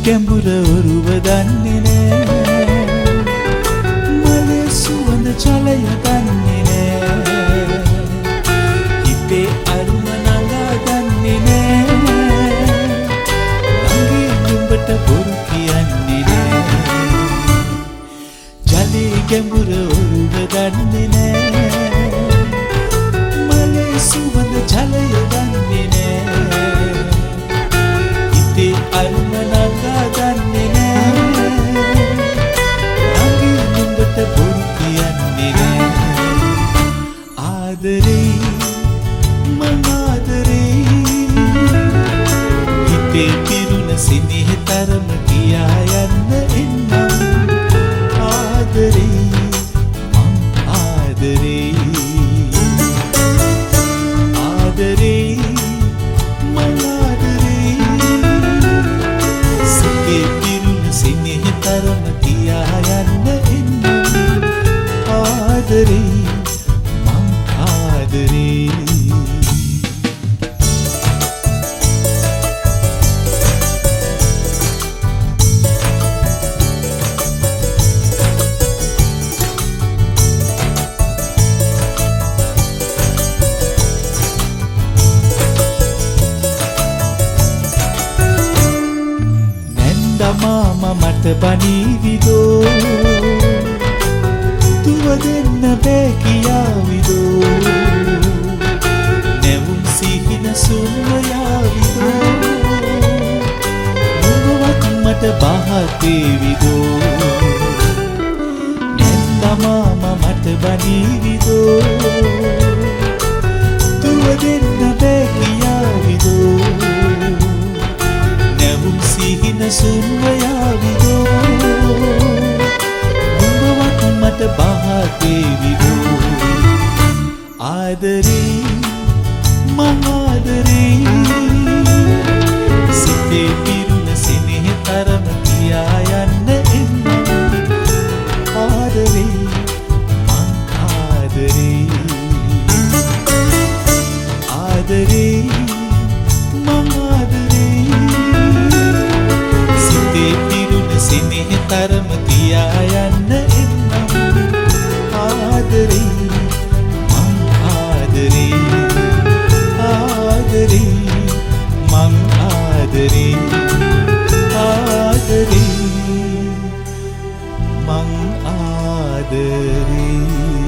ගැඹුර ඔරුව දන්නේ නෑ මලේ සුවඳ ජලය දන්නේ නෑ හිතේ අරුම නඟා දන්නේ නෑ ළඟේ නුඹට බොරු කියන්නේ නෑ ජලේ ගැඹුර ඔරුව දන්නේ නෑ මලේ සුවඳ ජලය දන්නේ නෑ හිතේ අරුම නඟා දන්නේ නෑ ළඟේ නුඹට බොරු කියන්නේ නෑ ආදරේ මං ආදරේ හිතේ පිරුණ සිනහ තරම කියා යන්න එන්නම් ආදරේ මං ආදරේ ආදරේ මං ආදරේ සිතේ පිරුණ සිනහ තරම කියා යන්න එන්නම් ආදරේ මං ආදරේ මාම මට බනීවිදෝ දුව දෙන්න බෑ කියාවිදෝ නැවුම් සිහින සුන්ව යාවිදෝ නුඹවත් මට බහතේවිදෝ නැන්ද මාම මට බනීවිදෝ දුව දෙන්න බෑ කියාවිදෝ නැවුම් සිහින සුන්ව යාවිදෝ නුඹවත් මට බහතේවිදෝ ආදරේ මං ආදරේ සිතේ පිරුණ සිනහ තරම කියා යන්න එන්නම් ආදරේ මං ආදරේ ආදරේ මං ආදරේ සිතේ පිරුණ සිනහ තරම කියා යන්න එන්නම් ආදරේ මං ආදරේ ආදරේ මං ආදරේ ආදරේ මං ආදරේ